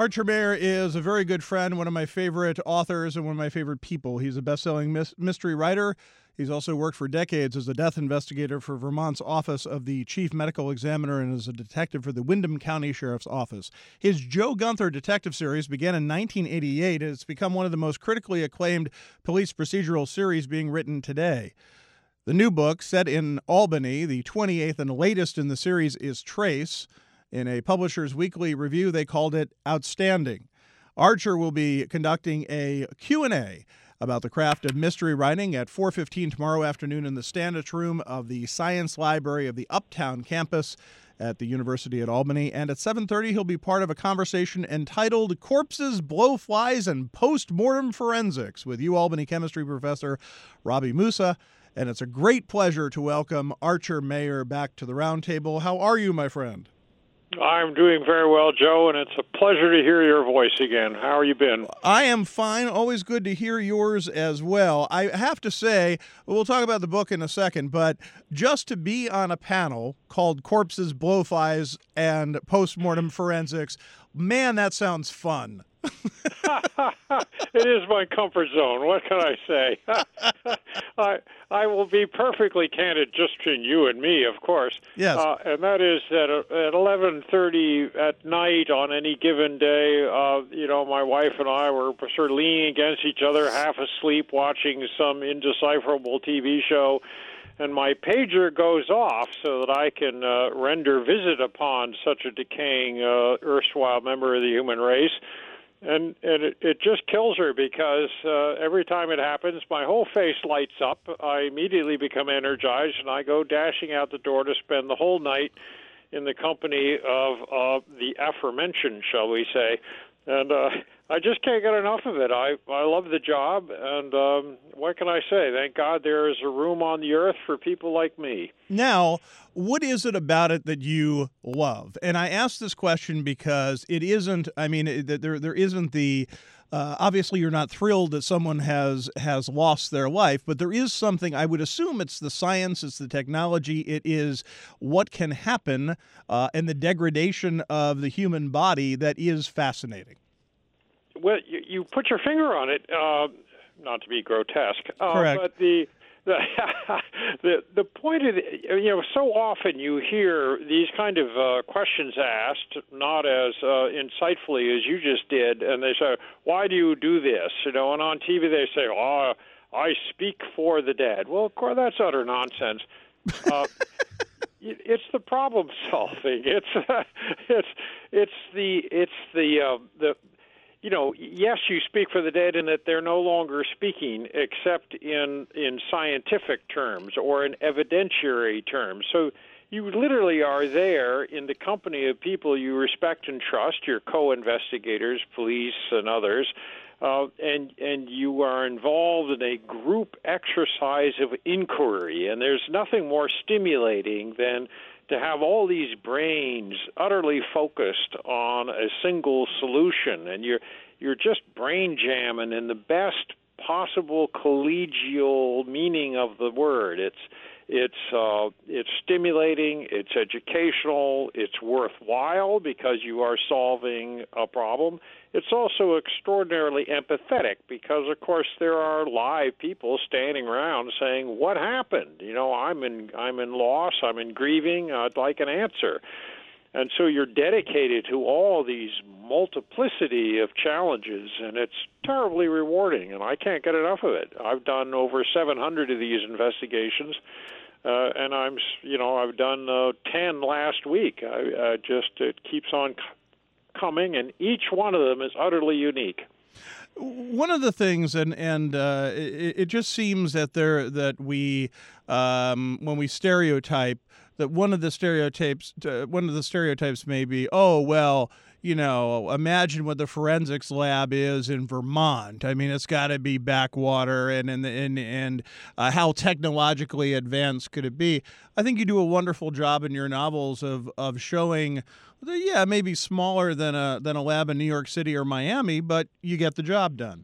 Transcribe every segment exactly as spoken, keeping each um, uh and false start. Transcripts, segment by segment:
Archer Mayer is a very good friend, one of my favorite authors and one of my favorite people. He's a best-selling mis- mystery writer. He's also worked for decades as a death investigator for Vermont's Office of the Chief Medical Examiner and as a detective for the Windham County Sheriff's Office. His Joe Gunther detective series began in nineteen eighty-eight, and it's become one of the most critically acclaimed police procedural series being written today. The new book, set in Albany, the twenty-eighth and latest in the series, is Trace. In a Publisher's Weekly review, they called it outstanding. Archer will be conducting a Q and A about the craft of mystery writing at four fifteen tomorrow afternoon in the Standish Room of the Science Library of the Uptown campus at the University at Albany. And at seven thirty, he'll be part of a conversation entitled Corpses, Blowflies, and Post-Mortem Forensics with UAlbany chemistry professor Robbie Musa. And it's a great pleasure to welcome Archer Mayer back to the roundtable. How are you, my friend? I'm doing very well, Joe, and it's a pleasure to hear your voice again. How have you been? I am fine. Always good to hear yours as well. I have to say, we'll talk about the book in a second, but just to be on a panel called Corpses, Blowflies, and Postmortem Forensics, man, that sounds fun. It is my comfort zone. What can I say? I I will be perfectly candid, just between you and me, of course. Yes. Uh, and that is that at eleven thirty at night on any given day, uh, you know, my wife and I were sort of leaning against each other, half asleep, watching some indecipherable T V show. And my pager goes off so that I can uh, render visit upon such a decaying uh, erstwhile member of the human race. And, and it, it just kills her because uh, every time it happens, my whole face lights up. I immediately become energized, and I go dashing out the door to spend the whole night in the company of uh, the aforementioned, shall we say. And uh, I just can't get enough of it. I, I love the job, and um, what can I say? Thank God there is a room on the earth for people like me. Now, what is it about it that you love? And I ask this question because it isn't, I mean, it, there there isn't the, uh, obviously you're not thrilled that someone has, has lost their life, but there is something, I would assume it's the science, it's the technology, it is what can happen uh, and the degradation of the human body that is fascinating. Well, you, you put your finger on it, uh, not to be grotesque, uh, Correct. but the the the the point of the, you know, so often you hear these kind of uh, questions asked, not as uh, insightfully as you just did, and they say, "Why do you do this?" You know, and on T V they say, "Oh, I speak for the dead." Well, of course, that's utter nonsense. Uh, It's the problem solving. It's uh, it's it's the it's the uh, the you know, yes, you speak for the dead in that they're no longer speaking except in in scientific terms or in evidentiary terms. So you literally are there in the company of people you respect and trust, your co-investigators, police and others, uh, and and you are involved in a group exercise of inquiry. And there's nothing more stimulating than to have all these brains utterly focused on a single solution, and you're you're just brain jamming in the best possible collegial meaning of the word. It's it's uh, it's stimulating, it's educational, it's worthwhile because you are solving a problem. It's also extraordinarily empathetic because, of course, there are live people standing around saying, "What happened? You know, I'm in I'm in loss, I'm in grieving. I'd like an answer." And so you're dedicated to all these multiplicity of challenges, and it's terribly rewarding, and I can't get enough of it. I've done over seven hundred of these investigations, uh, and I'm, you know, I've done uh, ten last week. I, I just, it keeps on c- coming, and each one of them is utterly unique. One of the things, and and uh, it, it just seems that there that we, um, when we stereotype, that one of the stereotypes, uh, one of the stereotypes may be, oh well, you know, imagine what the forensics lab is in Vermont. I mean, it's got to be backwater, and and and and uh, how technologically advanced could it be? I think you do a wonderful job in your novels of of showing. Yeah, maybe smaller than a than a lab in New York City or Miami, but you get the job done.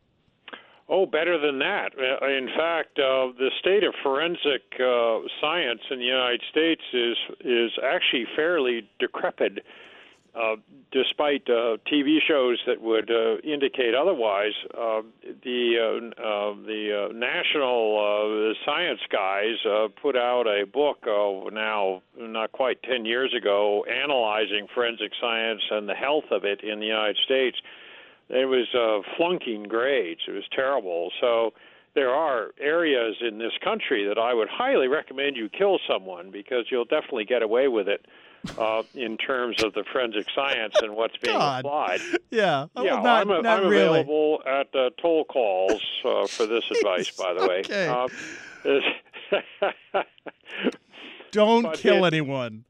Oh, better than that. In fact, uh, the state of forensic uh, science in the United States is is actually fairly decrepit. uh, despite uh, T V shows that would uh, indicate otherwise, uh, the uh, uh, the uh, national uh, science guys uh, put out a book uh, now not quite ten years ago analyzing forensic science and the health of it in the United States. It was uh, flunking grades. It was terrible. So there are areas in this country that I would highly recommend you kill someone, because you'll definitely get away with it. Uh, in terms of the forensic science and what's being God. applied. Yeah, yeah, well, not, I'm, a, not I'm really. available at uh, toll calls uh, for this advice, by the way. Okay. Um, Don't but kill it, anyone.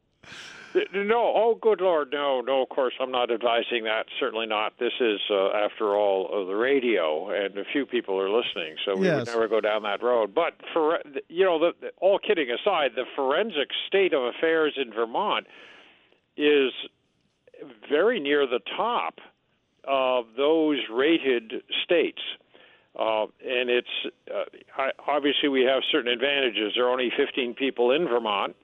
No, oh, good Lord, no, no, of course I'm not advising that, certainly not. This is, uh, after all, uh, the radio, and a few people are listening, so we Yes. would never go down that road. But, for you know, the, the, all kidding aside, the forensic state of affairs in Vermont is very near the top of those rated states. Uh, and it's uh, obviously we have certain advantages. There are only fifteen people in Vermont.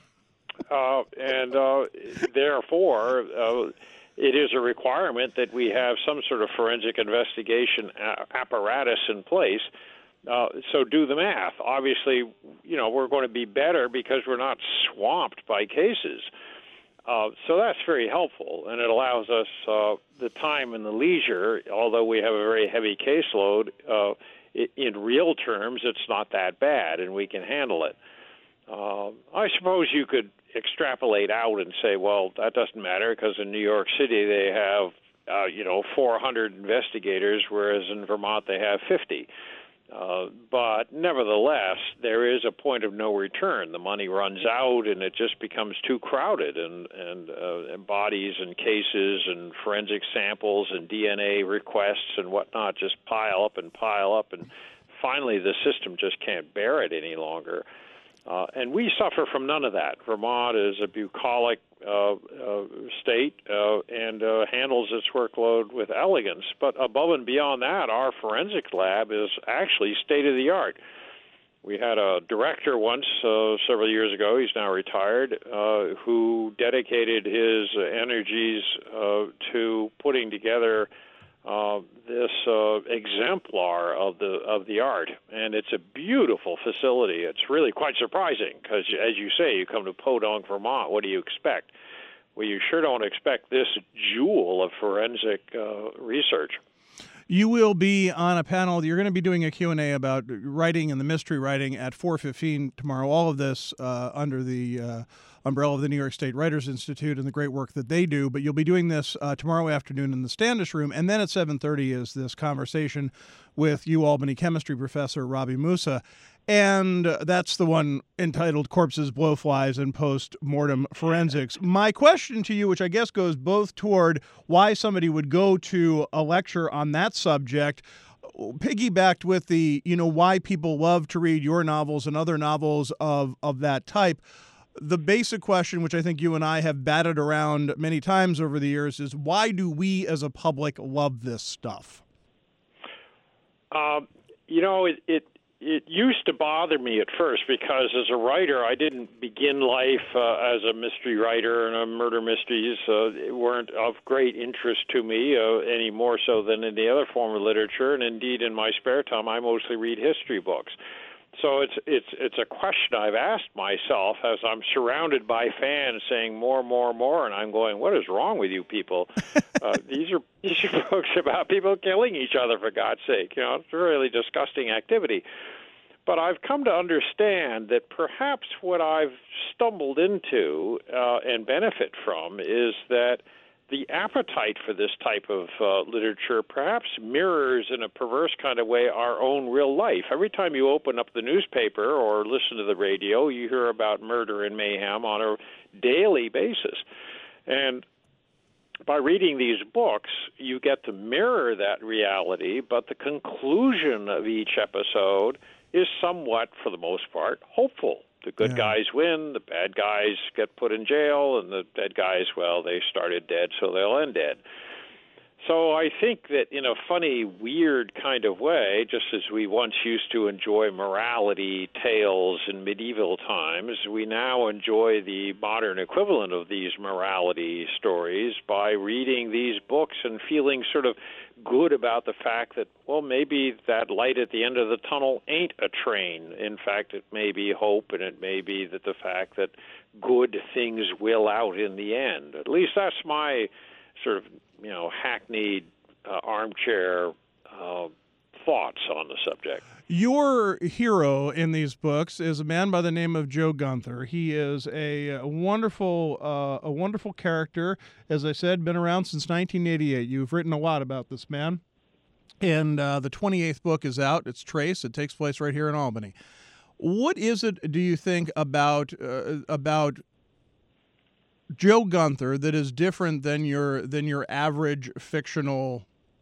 Uh, and uh, therefore, uh, it is a requirement that we have some sort of forensic investigation a- apparatus in place. Uh, so do the math. Obviously, you know, we're going to be better because we're not swamped by cases. Uh, so that's very helpful, and it allows us uh, the time and the leisure, although we have a very heavy caseload, uh, in real terms, it's not that bad, and we can handle it. Uh, I suppose you could extrapolate out and say, well, that doesn't matter because in New York City they have, uh, you know, four hundred investigators, whereas in Vermont they have fifty. Uh, but nevertheless, there is a point of no return. The money runs out, and it just becomes too crowded, and and, uh, and bodies and cases and forensic samples and D N A requests and whatnot just pile up and pile up, and finally the system just can't bear it any longer. Uh, and we suffer from none of that. Vermont is a bucolic uh, uh, state uh, and uh, handles its workload with elegance. But above and beyond that, our forensic lab is actually state-of-the-art. We had a director once, uh, several years ago, he's now retired, uh, who dedicated his energies uh, to putting together Uh, this uh, exemplar of the of the art, and it's a beautiful facility. It's really quite surprising because, as you say, you come to Podunk, Vermont. What do you expect? Well, you sure don't expect this jewel of forensic uh, research. You will be on a panel. You're going to be doing a Q and A about writing and the mystery writing at four fifteen tomorrow. All of this uh, under the uh, umbrella of the New York State Writers Institute and the great work that they do. But you'll be doing this uh, tomorrow afternoon in the Standish Room. And then at seven thirty is this conversation with UAlbany chemistry professor Robbie Musa. And that's the one entitled Corpses, Blowflies, and Post-Mortem Forensics. My question to you, which I guess goes both toward why somebody would go to a lecture on that subject, piggybacked with the, you know, why people love to read your novels and other novels of, of that type. The basic question, which I think you and I have batted around many times over the years, is why do we as a public love this stuff? Um, you know, it, it It used to bother me at first because as a writer, I didn't begin life uh, as a mystery writer, and uh, murder mysteries uh, weren't of great interest to me uh, any more so than in the other form of literature. And indeed, in my spare time, I mostly read history books. So it's it's it's a question I've asked myself as I'm surrounded by fans saying more, more, more, and I'm going, what is wrong with you people? uh, these are these are books about people killing each other, for God's sake. You know, it's a really disgusting activity. But I've come to understand that perhaps what I've stumbled into uh, and benefit from is that the appetite for this type of uh, literature perhaps mirrors in a perverse kind of way our own real life. Every time you open up the newspaper or listen to the radio, you hear about murder and mayhem on a daily basis. And by reading these books, you get to mirror that reality, but the conclusion of each episode is somewhat, for the most part, hopeful. The good yeah. guys win, the bad guys get put in jail, and the dead guys, well, they started dead, so they'll end dead. So I think that in a funny, weird kind of way, just as we once used to enjoy morality tales in medieval times, we now enjoy the modern equivalent of these morality stories by reading these books and feeling sort of good about the fact that, well, maybe that light at the end of the tunnel ain't a train. In fact, it may be hope, and it may be that the fact that good things will out in the end. At least that's my sort of, you know, hackneyed uh, armchair uh, thoughts on the subject. Your hero in these books is a man by the name of Joe Gunther. He is a, a wonderful, uh, a wonderful character. As I said, been around since nineteen eighty-eight. You've written a lot about this man, and uh, the twenty-eighth book is out. It's Trace. It takes place right here in Albany. What is it, do you think, about uh, about Joe Gunther that is different than your than your average fictional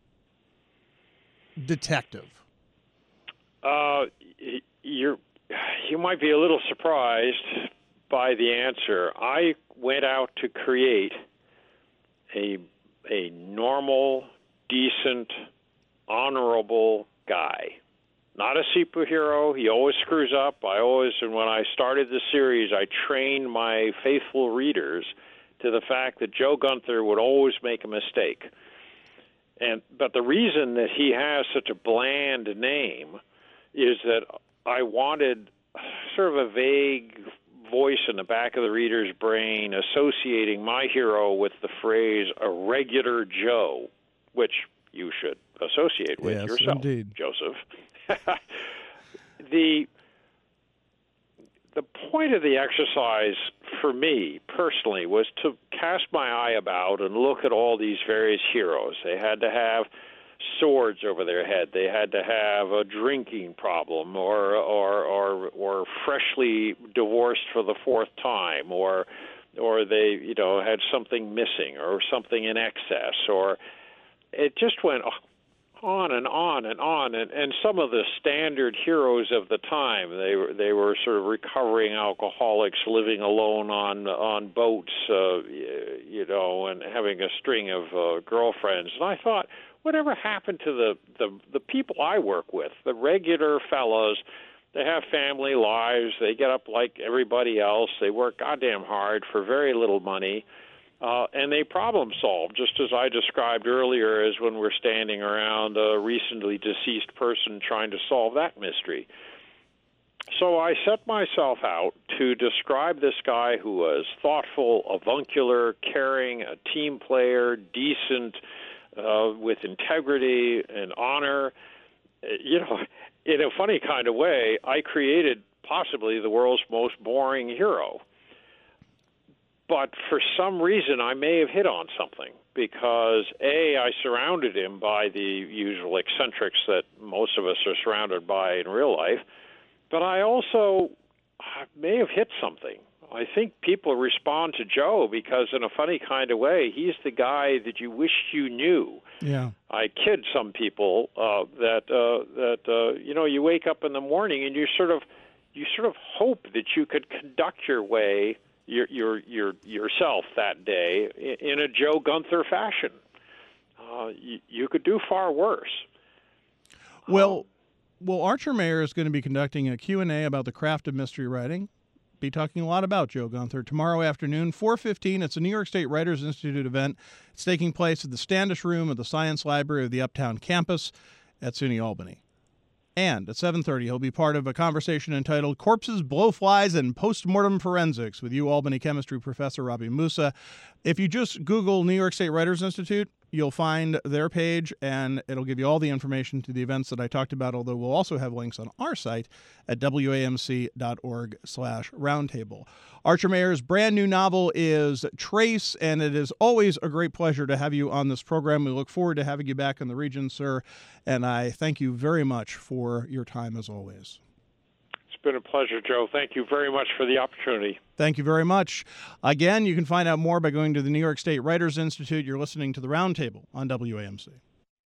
detective? Uh, you're you might be a little surprised by the answer. I went out to create a a normal, decent, honorable guy. Not a superhero. He always screws up. I always, and when I started the series, I trained my faithful readers to the fact that Joe Gunther would always make a mistake. And but the reason that he has such a bland name is that I wanted sort of a vague voice in the back of the reader's brain associating my hero with the phrase "a regular Joe," which you should associate with yes, yourself, indeed. Joseph. the the point of the exercise for me personally was to cast my eye about and look at all these various heroes. They had to have swords over their head. They had to have a drinking problem, or or or or freshly divorced for the fourth time, or or they you know had something missing, or something in excess, or it just went on and on and on. And, and some of the standard heroes of the time, they were they were sort of recovering alcoholics living alone on on boats, uh, you know, and having a string of uh, girlfriends. And I thought, whatever happened to the, the, the people I work with, the regular fellows? They have family lives. They get up like everybody else. They work goddamn hard for very little money. Uh, and they problem solve, just as I described earlier, as when we're standing around a recently deceased person trying to solve that mystery. So I set myself out to describe this guy who was thoughtful, avuncular, caring, a team player, decent, uh, with integrity and honor. You know, in a funny kind of way, I created possibly the world's most boring hero. But for some reason, I may have hit on something because, A, I surrounded him by the usual eccentrics that most of us are surrounded by in real life, but I also I may have hit something. I think people respond to Joe because, in a funny kind of way, he's the guy that you wish you knew. Yeah. I kid some people uh, that uh, that uh, you know you wake up in the morning and you sort of you sort of hope that you could conduct your way. Your, your, your, yourself that day in a Joe Gunther fashion. Uh, you, you could do far worse. Well, um, well, Archer Mayer is going to be conducting a Q and A about the craft of mystery writing. Be talking a lot about Joe Gunther tomorrow afternoon, four fifteen. It's a New York State Writers Institute event. It's taking place at the Standish Room of the Science Library of the Uptown Campus at SUNY Albany. And at seven thirty, he'll be part of a conversation entitled Corpses, Blowflies, and Postmortem Forensics with U Albany chemistry professor Rabi Moussa. If you just Google New York State Writers Institute, you'll find their page, and it'll give you all the information to the events that I talked about, although we'll also have links on our site at wamc.org slash roundtable. Archer Mayer's brand new novel is Trace, and it is always a great pleasure to have you on this program. We look forward to having you back in the region, sir, and I thank you very much for your time as always. It's been a pleasure, Joe. Thank you very much for the opportunity. Thank you very much. Again, you can find out more by going to the New York State Writers Institute. You're listening to the Roundtable on W A M C.